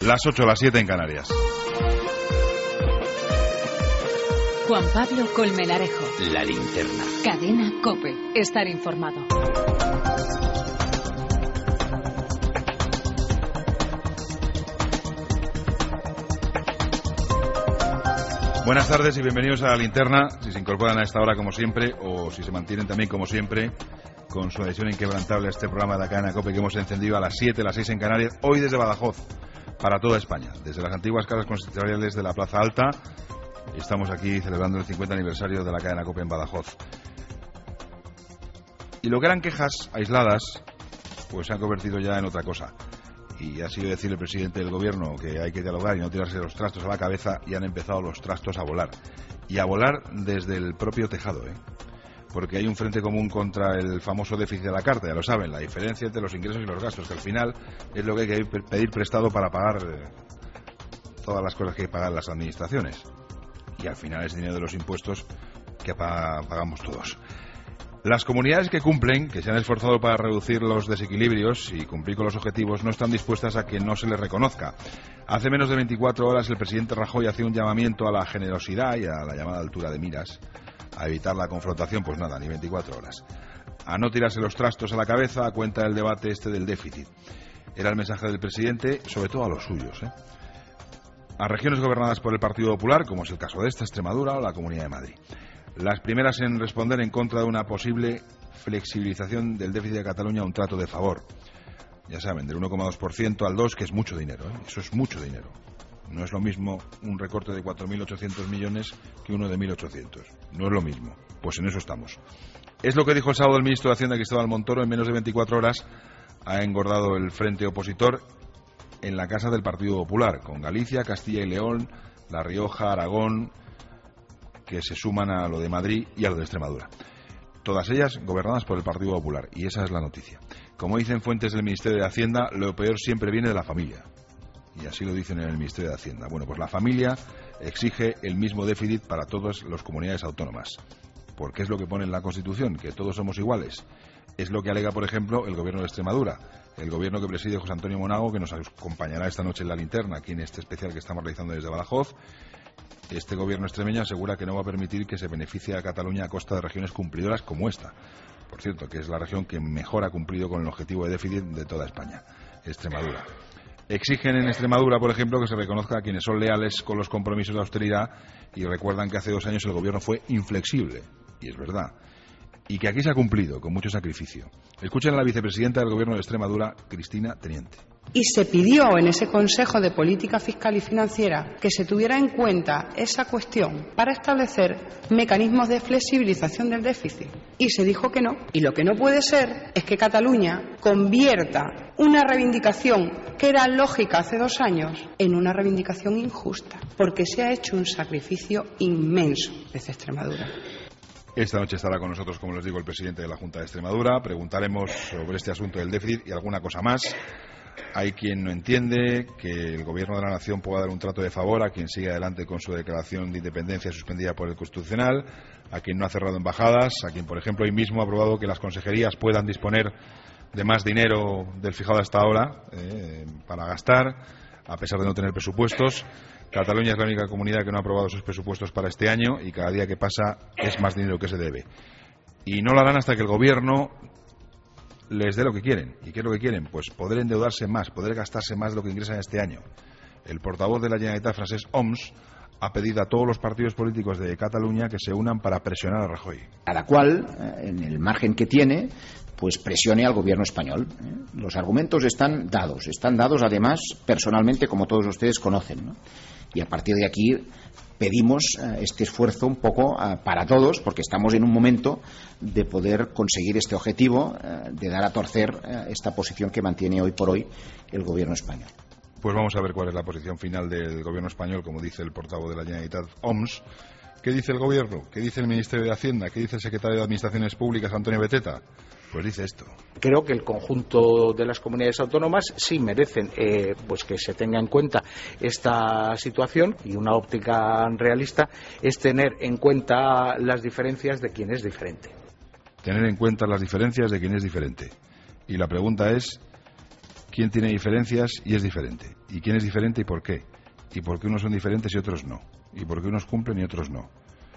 Las 8, las 7 en Canarias. Juan Pablo Colmenarejo. La Linterna. Cadena COPE. Estar informado. Buenas tardes y bienvenidos a La Linterna. Si se incorporan a esta hora como siempre, o si se mantienen también como siempre, con su adhesión inquebrantable a este programa de la cadena COPE que hemos encendido a las 7, las 6 en Canarias, hoy desde Badajoz, para toda España, desde las antiguas casas consistoriales de la Plaza Alta. Estamos aquí celebrando el 50 aniversario de la cadena COPE en Badajoz. Y lo que eran quejas aisladas, pues se han convertido ya en otra cosa. Y ha sido decir el presidente del gobierno que hay que dialogar y no tirarse los trastos a la cabeza, y han empezado los trastos a volar. Y a volar desde el propio tejado, porque hay un frente común contra el famoso déficit de la carta, ya lo saben, la diferencia entre los ingresos y los gastos, que al final es lo que hay que pedir prestado para pagar todas las cosas que hay que pagar las administraciones. Y al final es dinero de los impuestos que pagamos todos. Las comunidades que cumplen, que se han esforzado para reducir los desequilibrios y cumplir con los objetivos, no están dispuestas a que no se les reconozca. Hace menos de 24 horas el presidente Rajoy hacía un llamamiento a la generosidad y a la llamada altura de miras, a evitar la confrontación. Pues nada, ni 24 horas. A no tirarse los trastos a la cabeza a cuenta del debate del déficit. Era el mensaje del presidente, sobre todo a los suyos, a regiones gobernadas por el Partido Popular, como es el caso de esta, Extremadura o la Comunidad de Madrid. Las primeras en responder en contra de una posible flexibilización del déficit de Cataluña a un trato de favor. Ya saben, del 1,2% al 2%, que es mucho dinero, Eso es mucho dinero. No es lo mismo un recorte de 4.800 millones que uno de 1.800. No es lo mismo. Pues en eso estamos. Es lo que dijo el sábado el ministro de Hacienda, Cristóbal Montoro. En menos de 24 horas ha engordado el frente opositor en la casa del Partido Popular, con Galicia, Castilla y León, La Rioja, Aragón, que se suman a lo de Madrid y a lo de Extremadura. Todas ellas gobernadas por el Partido Popular, y esa es la noticia. Como dicen fuentes del Ministerio de Hacienda, lo peor siempre viene de la familia. Y así lo dicen en el Ministerio de Hacienda. Bueno, pues la familia exige el mismo déficit para todas las comunidades autónomas. Porque es lo que pone en la Constitución, que todos somos iguales. Es lo que alega, por ejemplo, el gobierno de Extremadura, el gobierno que preside José Antonio Monago, que nos acompañará esta noche en La Linterna, aquí en este especial que estamos realizando desde Badajoz. Este gobierno extremeño asegura que no va a permitir que se beneficie a Cataluña a costa de regiones cumplidoras como esta. Por cierto, que es la región que mejor ha cumplido con el objetivo de déficit de toda España, Extremadura. Exigen en Extremadura, por ejemplo, que se reconozca a quienes son leales con los compromisos de austeridad, y recuerdan que hace 2 años el gobierno fue inflexible, y es verdad, y que aquí se ha cumplido con mucho sacrificio. Escuchen a la vicepresidenta del gobierno de Extremadura, Cristina Teniente. Y se pidió en ese Consejo de Política Fiscal y Financiera que se tuviera en cuenta esa cuestión para establecer mecanismos de flexibilización del déficit. Y se dijo que no. Y lo que no puede ser es que Cataluña convierta una reivindicación que era lógica hace 2 años en una reivindicación injusta, porque se ha hecho un sacrificio inmenso desde Extremadura. Esta noche estará con nosotros, como les digo, el presidente de la Junta de Extremadura. Preguntaremos sobre este asunto del déficit y alguna cosa más. Hay quien no entiende que el gobierno de la nación pueda dar un trato de favor a quien sigue adelante con su declaración de independencia suspendida por el Constitucional, a quien no ha cerrado embajadas, a quien, por ejemplo, hoy mismo ha aprobado que las consejerías puedan disponer de más dinero del fijado hasta ahora para gastar, a pesar de no tener presupuestos. Cataluña es la única comunidad que no ha aprobado sus presupuestos para este año, y cada día que pasa es más dinero que se debe. Y no lo harán hasta que el gobierno les dé lo que quieren. ¿Y qué es lo que quieren? Pues poder endeudarse más, poder gastarse más de lo que ingresan este año. El portavoz de la Generalitat, Francesc Homs, ha pedido a todos los partidos políticos de Cataluña que se unan para presionar a Rajoy. Cada cual, en el margen que tiene, pues presione al gobierno español. Los argumentos están dados además personalmente, como todos ustedes conocen, ¿no? Y a partir de aquí pedimos este esfuerzo un poco para todos, porque estamos en un momento de poder conseguir este objetivo, de dar a torcer esta posición que mantiene hoy por hoy el gobierno español. Pues vamos a ver cuál es la posición final del gobierno español, como dice el portavoz de la Generalitat, Homs. ¿Qué dice el gobierno? ¿Qué dice el Ministerio de Hacienda? ¿Qué dice el secretario de Administraciones Públicas, Antonio Beteta? Pues dice esto. Creo que el conjunto de las comunidades autónomas sí merecen pues que se tenga en cuenta esta situación, y una óptica realista es tener en cuenta las diferencias de quien es diferente. Tener en cuenta las diferencias de quien es diferente. Y la pregunta es, quién tiene diferencias y es diferente, y quién es diferente y por qué unos son diferentes y otros no, y por qué unos cumplen y otros no.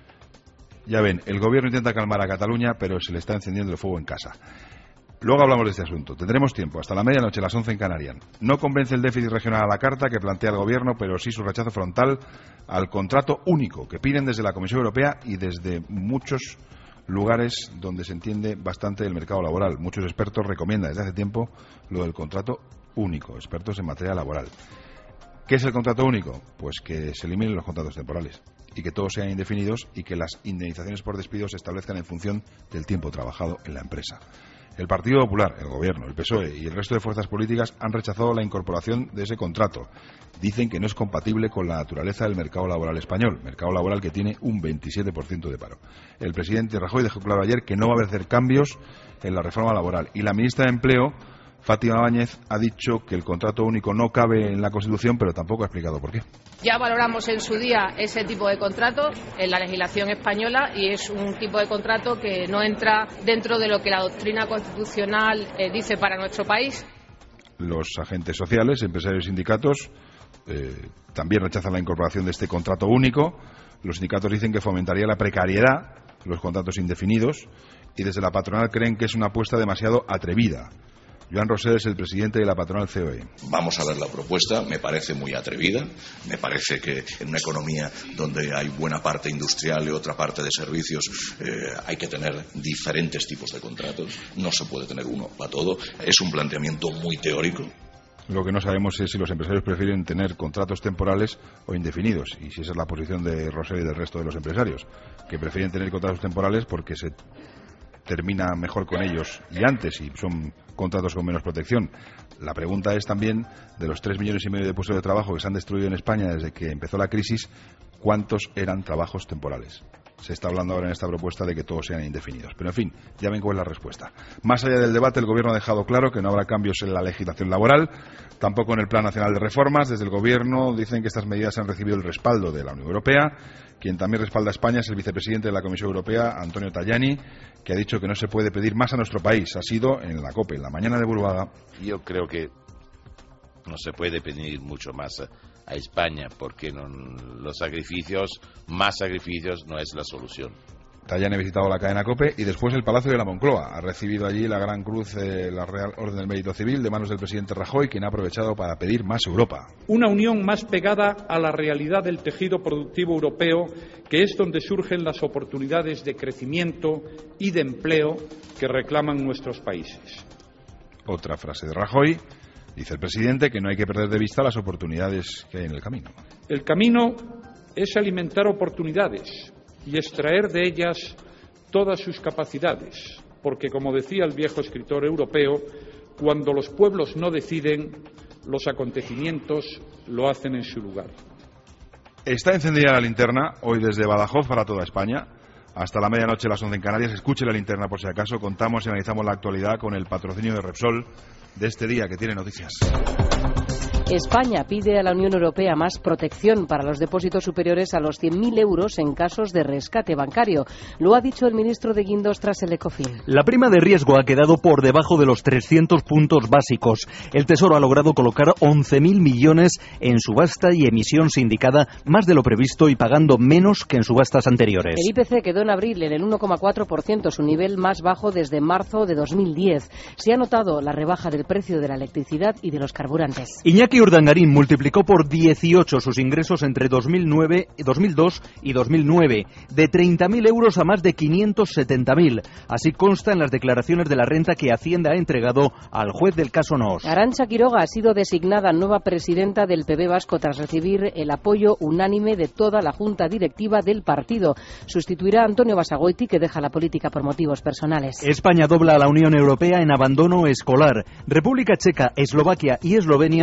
Ya ven, el gobierno intenta calmar a Cataluña, pero se le está encendiendo el fuego en casa. Luego hablamos de este asunto. Tendremos tiempo, hasta la medianoche, las 11 en Canarias. No convence el déficit regional a la carta que plantea el gobierno, pero sí su rechazo frontal al contrato único que piden desde la Comisión Europea y desde muchos lugares donde se entiende bastante el mercado laboral. Muchos expertos recomiendan desde hace tiempo lo del contrato único, expertos en materia laboral. ¿Qué es el contrato único? Pues que se eliminen los contratos temporales y que todos sean indefinidos y que las indemnizaciones por despido se establezcan en función del tiempo trabajado en la empresa. El Partido Popular, el Gobierno, el PSOE y el resto de fuerzas políticas han rechazado la incorporación de ese contrato. Dicen que no es compatible con la naturaleza del mercado laboral español, mercado laboral que tiene un 27% de paro. El presidente Rajoy dejó claro ayer que no va a hacer cambios en la reforma laboral y la ministra de Empleo, Fátima Báñez, ha dicho que el contrato único no cabe en la Constitución, pero tampoco ha explicado por qué. Ya valoramos en su día ese tipo de contrato en la legislación española y es un tipo de contrato que no entra dentro de lo que la doctrina constitucional dice para nuestro país. Los agentes sociales, empresarios y sindicatos también rechazan la incorporación de este contrato único. Los sindicatos dicen que fomentaría la precariedad, los contratos indefinidos, y desde la patronal creen que es una apuesta demasiado atrevida. Joan Rosell es el presidente de la patronal COE. Vamos a ver la propuesta, me parece muy atrevida, me parece que en una economía donde hay buena parte industrial y otra parte de servicios hay que tener diferentes tipos de contratos, no se puede tener uno para todo, es un planteamiento muy teórico. Lo que no sabemos es si los empresarios prefieren tener contratos temporales o indefinidos, y si esa es la posición de Rosell y del resto de los empresarios, que prefieren tener contratos temporales porque se termina mejor con ellos y antes, y son contratos con menos protección. La pregunta es también, de los 3,5 millones de puestos de trabajo que se han destruido en España desde que empezó la crisis, ¿cuántos eran trabajos temporales? Se está hablando ahora en esta propuesta de que todos sean indefinidos. Pero en fin, ya ven cuál es la respuesta. Más allá del debate, el Gobierno ha dejado claro que no habrá cambios en la legislación laboral, tampoco en el Plan Nacional de Reformas. Desde el Gobierno dicen que estas medidas han recibido el respaldo de la Unión Europea. Quien también respalda a España es el vicepresidente de la Comisión Europea, Antonio Tajani, que ha dicho que no se puede pedir más a nuestro país. Ha sido en la COPE, en la mañana de Burbaga. Yo creo que no se puede pedir mucho más a España porque los sacrificios, más sacrificios no es la solución. Tajani ha visitado la cadena COPE y después el Palacio de la Moncloa. Ha recibido allí la Gran Cruz de la Real Orden del Mérito Civil de manos del presidente Rajoy, quien ha aprovechado para pedir más Europa. Una unión más pegada a la realidad del tejido productivo europeo, que es donde surgen las oportunidades de crecimiento y de empleo que reclaman nuestros países. Otra frase de Rajoy. Dice el presidente que no hay que perder de vista las oportunidades que hay en el camino. El camino es alimentar oportunidades y extraer de ellas todas sus capacidades, porque, como decía el viejo escritor europeo, cuando los pueblos no deciden, los acontecimientos lo hacen en su lugar. Está encendida la linterna, hoy desde Badajoz para toda España. Hasta la medianoche, las 11 en Canarias. Escuche la linterna por si acaso. Contamos y analizamos la actualidad con el patrocinio de Repsol de este día que tiene noticias. España pide a la Unión Europea más protección para los depósitos superiores a los 100.000 euros en casos de rescate bancario. Lo ha dicho el ministro de Guindos tras el Ecofin. La prima de riesgo ha quedado por debajo de los 300 puntos básicos. El Tesoro ha logrado colocar 11.000 millones en subasta y emisión sindicada, más de lo previsto y pagando menos que en subastas anteriores. El IPC quedó en abril en el 1,4%, su nivel más bajo desde marzo de 2010. Se ha notado la rebaja del precio de la electricidad y de los carburantes. Iñaki Urdangarín multiplicó por 18 sus ingresos entre 2002 y 2009, de 30.000 euros a más de 570.000. Así consta en las declaraciones de la renta que Hacienda ha entregado al juez del caso Noos. Arantxa Quiroga ha sido designada nueva presidenta del PP Vasco tras recibir el apoyo unánime de toda la junta directiva del partido. Sustituirá a Antonio Basagoiti, que deja la política por motivos personales. España dobla a la Unión Europea en abandono escolar. República Checa, Eslovaquia y Eslovenia son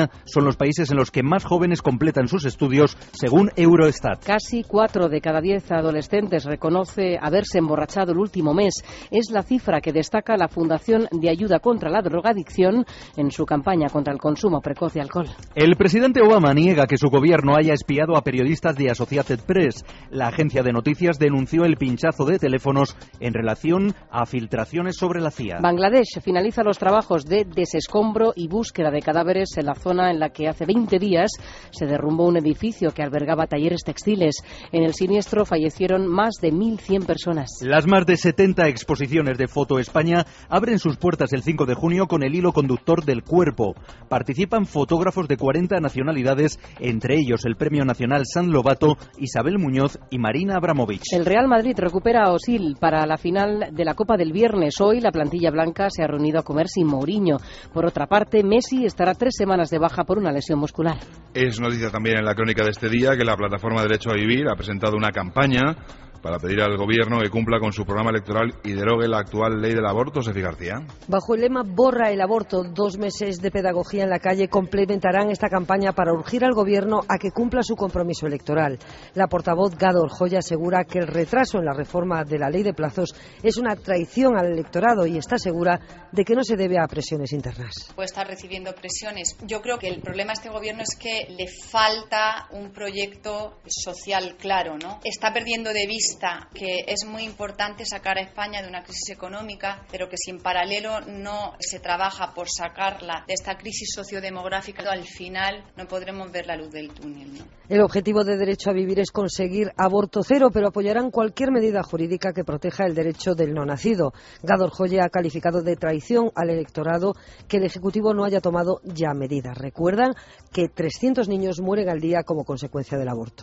los países en los que más jóvenes completan sus estudios, según Eurostat. Casi 4 de cada 10 adolescentes reconoce haberse emborrachado el último mes. Es la cifra que destaca la Fundación de Ayuda contra la Drogadicción en su campaña contra el consumo precoz de alcohol. El presidente Obama niega que su gobierno haya espiado a periodistas de Associated Press. La agencia de noticias denunció el pinchazo de teléfonos en relación a filtraciones sobre la CIA. Bangladesh finaliza los trabajos de desescombro y búsqueda de cadáveres en la zona en la que hace 20 días se derrumbó un edificio que albergaba talleres textiles. En el siniestro fallecieron más de 1.100 personas. Las más de 70 exposiciones de Foto España abren sus puertas el 5 de junio con el hilo conductor del cuerpo. Participan fotógrafos de 40 nacionalidades, entre ellos el Premio Nacional San Lobato, Isabel Muñoz y Marina Abramovich. El Real Madrid recupera a Osil para la final de la Copa del viernes. Hoy la plantilla blanca se ha reunido a comer sin Mourinho. Por otra parte, Messi estará 3 semanas de baja por una lesión muscular. Es noticia también en la crónica de este día que la plataforma Derecho a Vivir ha presentado una campaña para pedir al Gobierno que cumpla con su programa electoral y derogue la actual ley del aborto. Sofía García. Bajo el lema Borra el aborto, 2 meses de pedagogía en la calle complementarán esta campaña para urgir al Gobierno a que cumpla su compromiso electoral. La portavoz Gado Orjoya asegura que el retraso en la reforma de la ley de plazos es una traición al electorado y está segura de que no se debe a presiones internas. Puede estar recibiendo presiones. Yo creo que el problema de este Gobierno es que le falta un proyecto social claro, ¿no? Está perdiendo de vista que es muy importante sacar a España de una crisis económica, pero que si en paralelo no se trabaja por sacarla de esta crisis sociodemográfica, al final no podremos ver la luz del túnel, ¿no? El objetivo de Derecho a Vivir es conseguir aborto cero, pero apoyarán cualquier medida jurídica que proteja el derecho del no nacido. Gado Orjoya ha calificado de traición al electorado que el Ejecutivo no haya tomado ya medidas. Recuerdan que 300 niños mueren al día como consecuencia del aborto.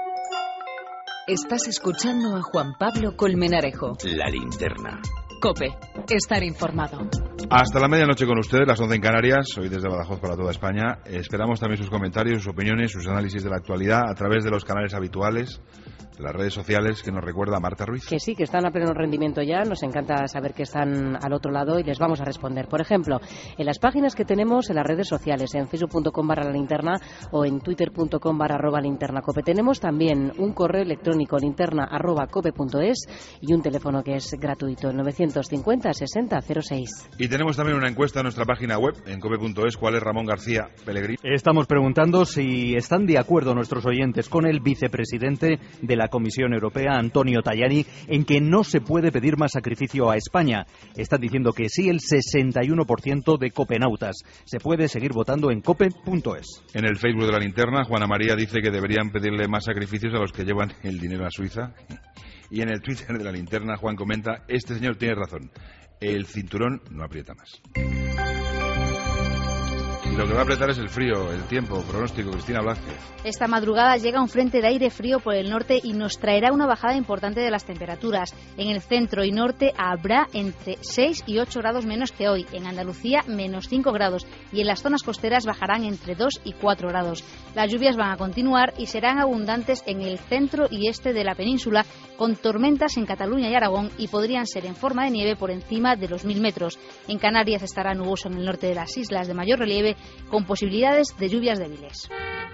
Estás escuchando a Juan Pablo Colmenarejo. La linterna. COPE. Estar informado. Hasta la medianoche con ustedes, las 11 en Canarias, hoy desde Badajoz para toda España. Esperamos también sus comentarios, sus opiniones, sus análisis de la actualidad a través de los canales habituales, de las redes sociales, que nos recuerda Marta Ruiz. Que sí, que están a pleno rendimiento ya. Nos encanta saber que están al otro lado y les vamos a responder. Por ejemplo, en las páginas que tenemos en las redes sociales, en facebook.com/lalinterna o en twitter.com/linternacope. Tenemos también un correo electrónico linterna@cope.es y un teléfono que es gratuito, el 950 60 06. Y tenemos también una encuesta en nuestra página web, en cope.es. ¿Cuál es Ramón García Pellegrini? Estamos preguntando si están de acuerdo nuestros oyentes con el vicepresidente de la Comisión Europea, Antonio Tajani, en que no se puede pedir más sacrificio a España. Están diciendo que sí el 61% de copenautas. Se puede seguir votando en cope.es. En el Facebook de la linterna, Juana María dice que deberían pedirle más sacrificios a los que llevan el dinero a Suiza. Y en el Twitter de la linterna, Juan comenta: este señor tiene razón, el cinturón no aprieta más. Y lo que va a apretar es el frío, el tiempo. Pronóstico, Cristina Blázquez. Esta madrugada llega un frente de aire frío por el norte y nos traerá una bajada importante de las temperaturas. En el centro y norte habrá entre 6 y 8 grados menos que hoy. En Andalucía, menos 5 grados. Y en las zonas costeras bajarán entre 2 y 4 grados. Las lluvias van a continuar y serán abundantes en el centro y este de la península, con tormentas en Cataluña y Aragón, y podrían ser en forma de nieve por encima de los 1000 metros. En Canarias estará nuboso en el norte de las islas de mayor relieve, con posibilidades de lluvias débiles.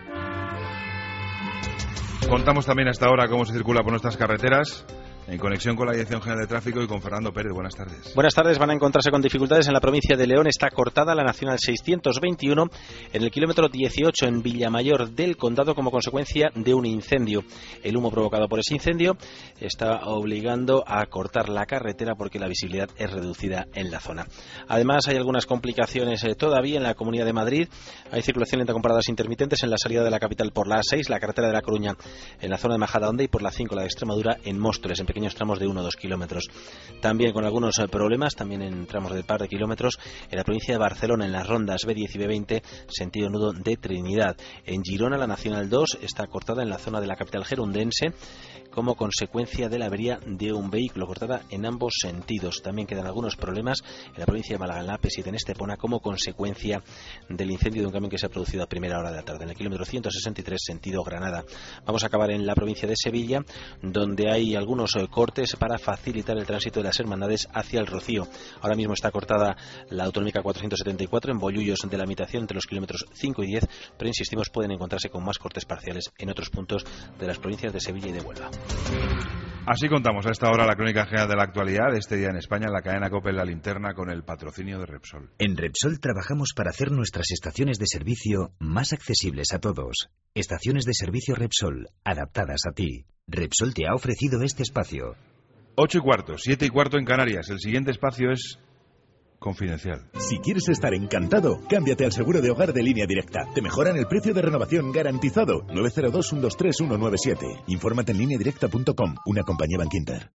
Contamos también hasta ahora cómo se circula por nuestras carreteras, en conexión con la Dirección General de Tráfico y con Fernando Pérez. Buenas tardes. Buenas tardes. Van a encontrarse con dificultades en la provincia de León. Está cortada la Nacional 621 en el kilómetro 18 en Villamayor del Condado como consecuencia de un incendio. El humo provocado por ese incendio está obligando a cortar la carretera porque la visibilidad es reducida en la zona. Además, hay algunas complicaciones todavía en la Comunidad de Madrid. Hay circulación lenta con paradas intermitentes en la salida de la capital por la A6, la carretera de La Coruña en la zona de Majadahonda y por la 5, la de Extremadura, en Móstoles, en pequeños tramos de 1 o 2 kilómetros. También con algunos problemas, también en tramos de par de kilómetros, en la provincia de Barcelona, en las rondas B10 y B20, sentido nudo de Trinidad. En Girona, la Nacional 2 está cortada en la zona de la capital gerundense como consecuencia de la avería de un vehículo, cortada en ambos sentidos. También quedan algunos problemas en la provincia de Málaga, en la AP7 en Estepona, como consecuencia del incendio de un camión que se ha producido a primera hora de la tarde, en el kilómetro 163, sentido Granada. Vamos a acabar en la provincia de Sevilla, donde hay algunos cortes para facilitar el tránsito de las hermandades hacia el Rocío. Ahora mismo está cortada la autonómica 474 en Bollullos de la Mitación entre los kilómetros 5 y 10, pero insistimos, pueden encontrarse con más cortes parciales en otros puntos de las provincias de Sevilla y de Huelva. Así contamos a esta hora la crónica general de la actualidad de este día en España en la cadena COPE La Linterna con el patrocinio de Repsol. En Repsol trabajamos para hacer nuestras estaciones de servicio más accesibles a todos. Estaciones de servicio Repsol, adaptadas a ti. Repsol te ha ofrecido este espacio. 8:15, 7:15 en Canarias. El siguiente espacio es confidencial. Si quieres estar encantado, cámbiate al seguro de hogar de Línea Directa. Te mejoran el precio de renovación garantizado. 902-123-197. Infórmate en lineadirecta.com, una compañía Bankinter.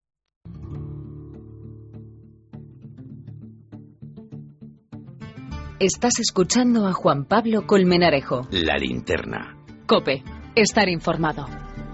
Estás escuchando a Juan Pablo Colmenarejo. La Linterna. COPE. Estar informado.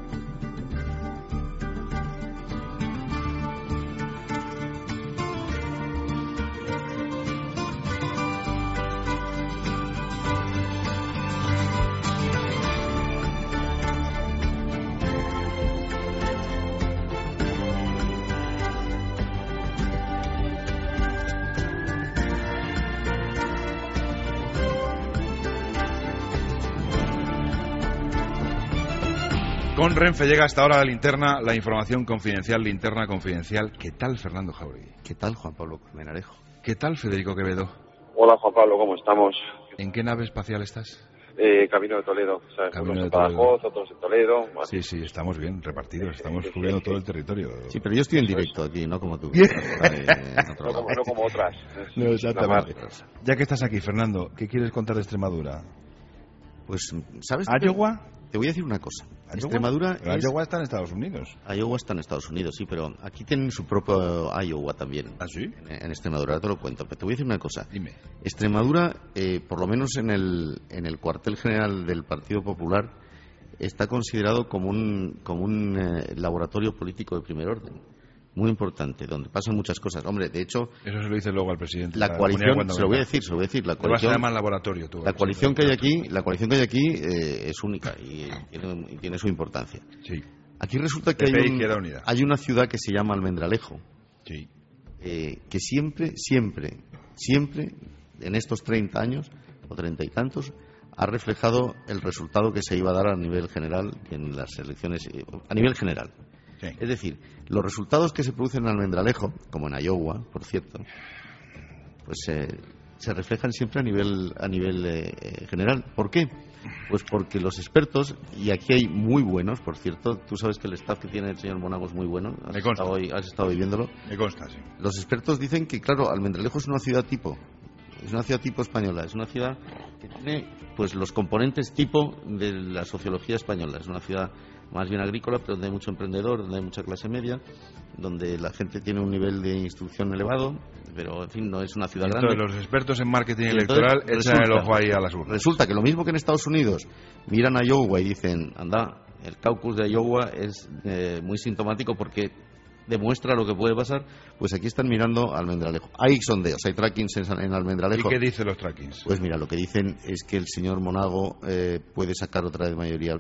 Con Renfe llega hasta ahora la linterna, la información confidencial, linterna confidencial. ¿Qué tal, Fernando Jauregui? ¿Qué tal, Juan Pablo Colmenarejo? ¿Qué tal, Federico Quevedo? Hola, Juan Pablo, ¿cómo estamos? ¿En qué nave espacial estás? Camino de Toledo. ¿Sabes? Camino unos de en Badajoz, otros en Toledo. Sí, sí, estamos bien repartidos, estamos cubriendo todo el territorio. Sí, pero yo estoy en directo aquí, no como tú. No como otras. No, exactamente. Ya que estás aquí, Fernando, ¿qué quieres contar de Extremadura? Pues, ¿sabes? ¿Iowa? Te voy a decir una cosa. Extremadura. Iowa está en Estados Unidos. Iowa está en Estados Unidos, sí, pero aquí tienen su propio Iowa también. ¿Ah, sí? En Extremadura, ahora te lo cuento. Pero te voy a decir una cosa. Dime. Extremadura, por lo menos en el cuartel general del Partido Popular, está considerado como un laboratorio político de primer orden. Muy importante, donde pasan muchas cosas. Hombre, de hecho... Eso se lo dice luego al presidente. La coalición, se lo voy a decir. La coalición, se llama laboratorio, tú. La coalición que hay aquí es única y tiene su importancia. Sí. Aquí resulta que hay una ciudad que se llama Almendralejo. Sí. Que siempre, en estos 30 años, o 30 y tantos, ha reflejado el resultado que se iba a dar a nivel general en las elecciones, a nivel general. Sí. Es decir, los resultados que se producen en Almendralejo, como en Iowa, por cierto, pues se reflejan siempre a nivel general. ¿Por qué? Pues porque los expertos, y aquí hay muy buenos, por cierto, tú sabes que el staff que tiene el señor Monago es muy bueno, has estado viviéndolo. Me consta, sí. Los expertos dicen que, claro, Almendralejo es una ciudad tipo. Es una ciudad tipo española, es una ciudad que tiene pues los componentes tipo de la sociología española. Es una ciudad más bien agrícola, pero donde hay mucho emprendedor, donde hay mucha clase media, donde la gente tiene un nivel de instrucción elevado, pero en fin, no es una ciudad grande. Los expertos en marketing electoral echan el ojo ahí a las urnas. Resulta que lo mismo que en Estados Unidos miran a Iowa y dicen, anda, el caucus de Iowa es muy sintomático porque demuestra lo que puede pasar, pues aquí están mirando Almendralejo. Hay sondeos, hay trackings en Almendralejo. ¿Y qué dicen los trackings? Pues mira, lo que dicen es que el señor Monago puede sacar puede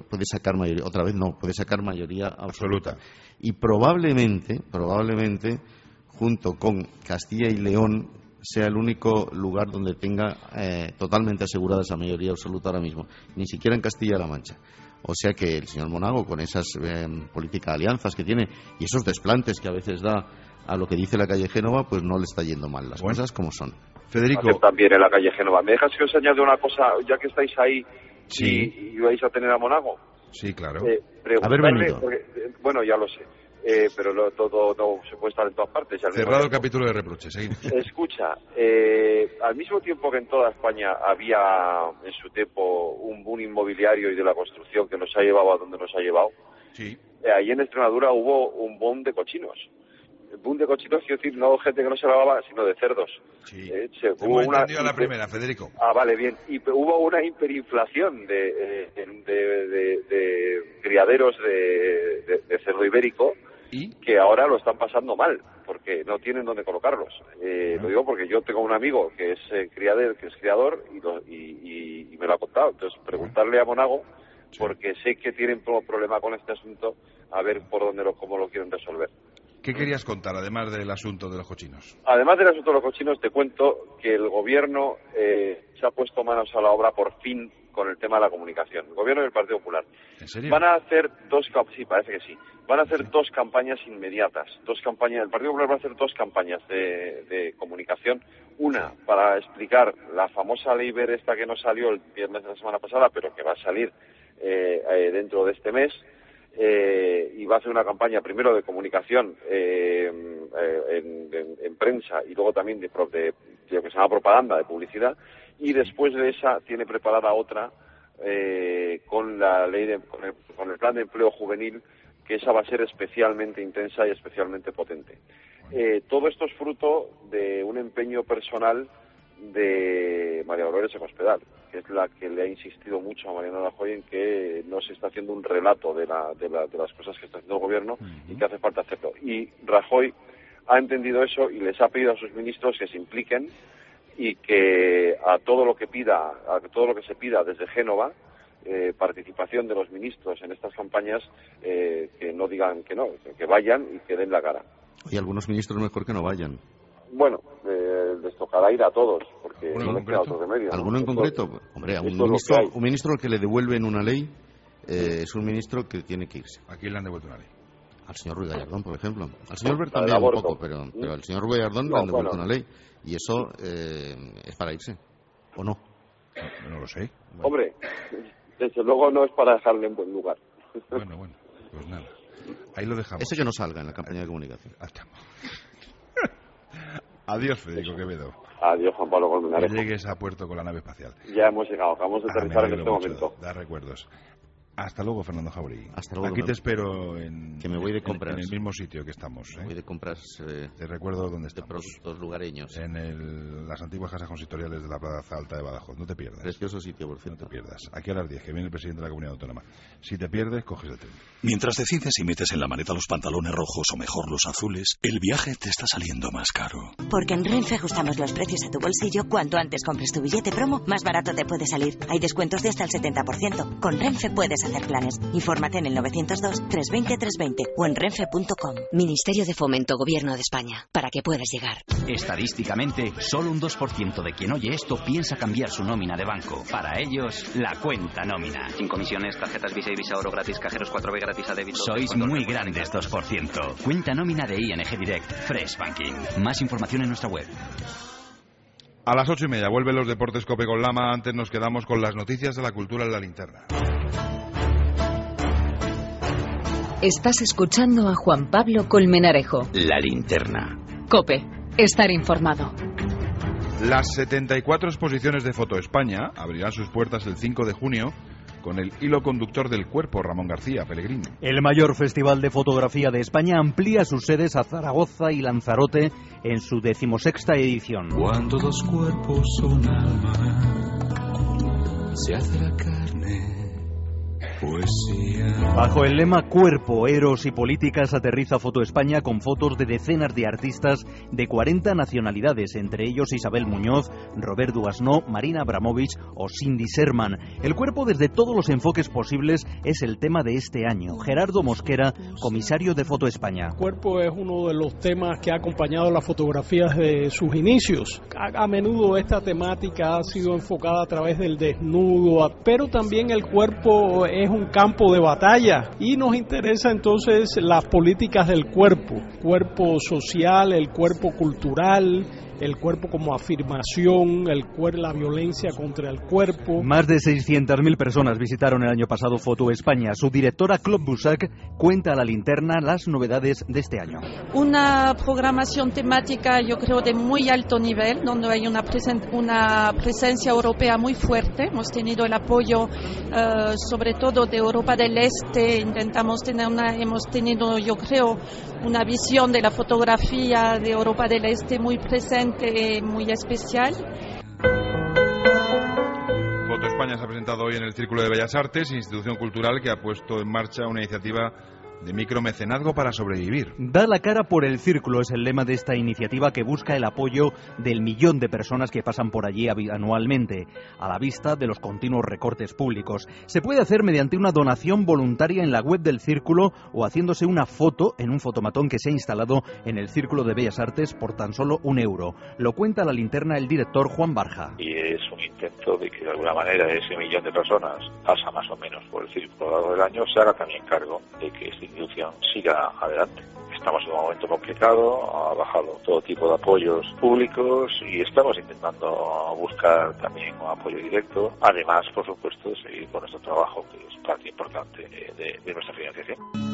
sacar mayoría absoluta. Y probablemente, junto con Castilla y León, sea el único lugar donde tenga totalmente asegurada esa mayoría absoluta ahora mismo. Ni siquiera en Castilla-La Mancha. O sea que el señor Monago, con esas políticas de alianzas que tiene y esos desplantes que a veces da a lo que dice la calle Génova, pues no le está yendo mal las cosas como son. Federico. También en la calle Génova. ¿Me dejas que os añade una cosa, ya que estáis ahí sí. y vais a tener a Monago? Sí, claro. Haber venido. Bueno, ya lo sé. Pero todo no se puede estar en todas partes. Cerrado el capítulo de reproches. Escucha, al mismo tiempo que en toda España había en su tiempo un boom inmobiliario y de la construcción que nos ha llevado a donde nos ha llevado, sí. Ahí en Extremadura hubo un boom de cochinos. El boom de cochinos, quiero decir, no gente que no se lavaba, sino de cerdos. Sí. Hemos entendido la primera, Federico. Ah, vale, bien. Y hubo una hiperinflación de criaderos de cerdo ibérico. ¿Y? Que ahora lo están pasando mal porque no tienen dónde colocarlos. Lo digo porque yo tengo un amigo que es criador y me lo ha contado. Entonces, preguntarle a Monago, porque sé que tienen problema con este asunto, a ver por dónde cómo lo quieren resolver. ¿Qué querías contar, además del asunto de los cochinos? Además del asunto de los cochinos, te cuento que el Gobierno se ha puesto manos a la obra por fin con el tema de la comunicación. El Gobierno y el Partido Popular. ¿En serio? Van a hacer sí, parece que sí. Van a hacer dos campañas inmediatas. El Partido Popular va a hacer dos campañas de comunicación. Una, para explicar la famosa ley Wert esta que no salió el viernes de la semana pasada, pero que va a salir dentro de este mes. Y va a hacer una campaña primero de comunicación en prensa y luego también de lo que se llama propaganda, de publicidad, y después de esa tiene preparada otra con la ley con el plan de empleo juvenil, que esa va a ser especialmente intensa y especialmente potente. Todo esto es fruto de un empeño personal de María Dolores Cospedal, que es la que le ha insistido mucho a Mariano Rajoy en que no se está haciendo un relato de las cosas que está haciendo el Gobierno y que hace falta hacerlo. Y Rajoy ha entendido eso y les ha pedido a sus ministros que se impliquen y que a todo lo que se pida desde Génova, participación de los ministros en estas campañas, que no digan que no, que vayan y que den la cara. Y algunos ministros mejor que no vayan. Bueno, les tocará ir a todos, porque no les queda otro remedio. ¿Alguno en concreto? Hombre, a un ministro al que le devuelven una ley es un ministro que tiene que irse. ¿A quién le han devuelto una ley? Al señor Ruiz Gallardón, por ejemplo. Al señor Wert también un poco, pero al señor Ruiz Gallardón le han devuelto una ley. Y eso es para irse, ¿o no? No lo sé. Bueno. Hombre, desde luego no es para dejarle en buen lugar. Bueno, pues nada. Ahí lo dejamos. Ese que no salga en la campaña de comunicación. Adiós, Federico Quevedo. Adiós, Juan Pablo Colmenarejo. Que llegues a puerto con la nave espacial. Ya hemos llegado, acabamos de aterrizar en este momento. Da recuerdos. Hasta luego, Fernando Jauregui. Hasta luego. Aquí te espero que me voy de compras. En el mismo sitio que estamos. Me voy de compras. Te recuerdo dónde estamos. De productos lugareños. En las antiguas casas consistoriales de la Plaza Alta de Badajoz. No te pierdas. Precioso sitio, por cierto. No te pierdas. Aquí a las 10, que viene el presidente de la Comunidad Autónoma. Si te pierdes, coges el tren. Mientras decides si metes en la maleta los pantalones rojos o mejor los azules, el viaje te está saliendo más caro. Porque en Renfe ajustamos los precios a tu bolsillo. Cuanto antes compres tu billete promo, más barato te puede salir. Hay descuentos de hasta el 70%. Con Renfe puedes hacer planes. Infórmate en el 902-320-320 o en renfe.com. Ministerio de Fomento, Gobierno de España. Para que puedas llegar. Estadísticamente, solo un 2% de quien oye esto piensa cambiar su nómina de banco. Para ellos, la cuenta nómina. Sin comisiones, tarjetas Visa y Visa Oro gratis, cajeros 4B gratis a débito. Sois muy grandes, 2%. Cuenta nómina de ING Direct. Fresh Banking. Más información en nuestra web. A las 8:30 vuelven los deportes COPE con Lama. Antes nos quedamos con las noticias de la cultura en la linterna. Estás escuchando a Juan Pablo Colmenarejo. La linterna. COPE. Estar informado. Las 74 exposiciones de Foto España abrirán sus puertas el 5 de junio con el hilo conductor del cuerpo, Ramón García Pellegrini. El mayor festival de fotografía de España amplía sus sedes a Zaragoza y Lanzarote en su 16ª edición. Cuando dos cuerpos son alma, se hace la carne. Poesía. Bajo el lema Cuerpo, Eros y Políticas aterriza Foto España con fotos de decenas de artistas de 40 nacionalidades, entre ellos Isabel Muñoz, Robert Duasno, Marina Abramovich o Cindy Sherman. El cuerpo desde todos los enfoques posibles es el tema de este año. Gerardo Mosquera, comisario de Foto España. El cuerpo es uno de los temas que ha acompañado las fotografías de sus inicios. A menudo esta temática ha sido enfocada a través del desnudo, pero también el cuerpo es un campo de batalla y nos interesa entonces las políticas del cuerpo social, el cuerpo cultural, el cuerpo como afirmación, la violencia contra el cuerpo. Más de 600.000 personas visitaron el año pasado Foto España. Su directora, Claude Boussac, cuenta a la linterna las novedades de este año. Una programación temática, yo creo, de muy alto nivel, donde hay una presencia europea muy fuerte. Hemos tenido el apoyo, sobre todo de Europa del Este. Hemos tenido, yo creo, una visión de la fotografía de Europa del Este muy presente, muy especial. Foto España se ha presentado hoy en el Círculo de Bellas Artes, institución cultural que ha puesto en marcha una iniciativa de micromecenazgo para sobrevivir. Da la cara por el círculo es el lema de esta iniciativa que busca el apoyo del 1.000.000 de personas que pasan por allí anualmente, a la vista de los continuos recortes públicos. Se puede hacer mediante una donación voluntaria en la web del círculo o haciéndose una foto en un fotomatón que se ha instalado en el Círculo de Bellas Artes por tan solo €1. Lo cuenta La Linterna el director Juan Barja. Y es un intento de que de alguna manera ese 1.000.000 de personas pasa más o menos por el círculo a lo largo del año, se haga también cargo de que esta institución siga adelante. Estamos en un momento complicado, ha bajado todo tipo de apoyos públicos y estamos intentando buscar también un apoyo directo, además, por supuesto, de seguir con nuestro trabajo, que es parte importante de nuestra financiación.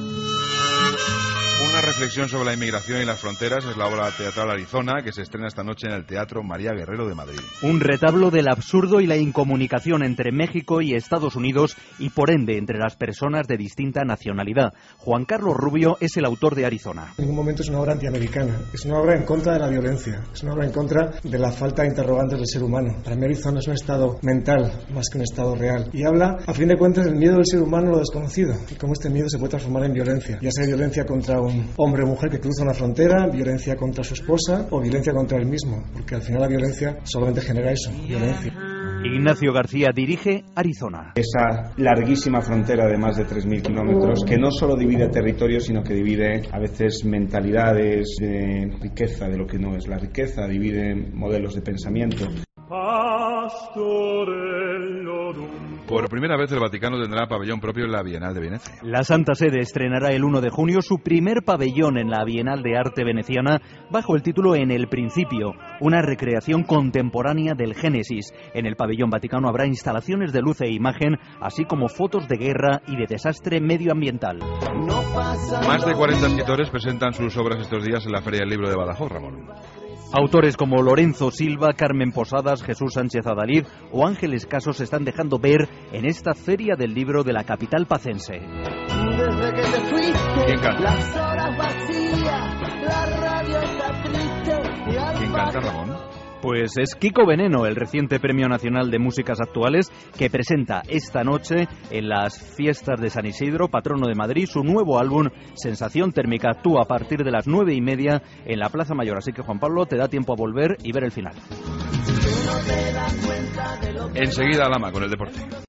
Una reflexión sobre la inmigración y las fronteras es la obra teatral Arizona, que se estrena esta noche en el Teatro María Guerrero de Madrid. Un retablo del absurdo y la incomunicación entre México y Estados Unidos y, por ende, entre las personas de distinta nacionalidad. Juan Carlos Rubio es el autor de Arizona. En ningún momento es una obra antiamericana, es una obra en contra de la violencia, es una obra en contra de la falta de interrogantes del ser humano. Para mí Arizona es un estado mental más que un estado real y habla, a fin de cuentas, del miedo del ser humano a lo desconocido y cómo este miedo se puede transformar en violencia, ya sea violencia contra un hombre o mujer que cruza una frontera, violencia contra su esposa o violencia contra él mismo, porque al final la violencia solamente genera eso, violencia. Ignacio García dirige Arizona. Esa larguísima frontera de más de 3.000 kilómetros que no solo divide territorios, sino que divide a veces mentalidades, de riqueza de lo que no es la riqueza, divide modelos de pensamiento. Por primera vez el Vaticano tendrá pabellón propio en la Bienal de Venecia. La Santa Sede estrenará el 1 de junio su primer pabellón en la Bienal de Arte Veneciana bajo el título En el Principio, una recreación contemporánea del Génesis. En el pabellón vaticano habrá instalaciones de luz e imagen, así como fotos de guerra y de desastre medioambiental. Más de 40 escritores presentan sus obras estos días en la Feria del Libro de Badajoz, Ramón. Autores como Lorenzo Silva, Carmen Posadas, Jesús Sánchez Adalid o Ángeles Caso se están dejando ver en esta Feria del Libro de la capital pacense. Desde que te fuiste, ¿Quién canta? las horas vacías, la radio está triste. ¿Quién canta, Ramón? Pues es Kiko Veneno, el reciente Premio Nacional de Músicas Actuales, que presenta esta noche en las fiestas de San Isidro, patrono de Madrid, su nuevo álbum Sensación Térmica. Actúa a partir de las 9:30 en la Plaza Mayor. Así que, Juan Pablo, te da tiempo a volver y ver el final. Enseguida Lama con el deporte.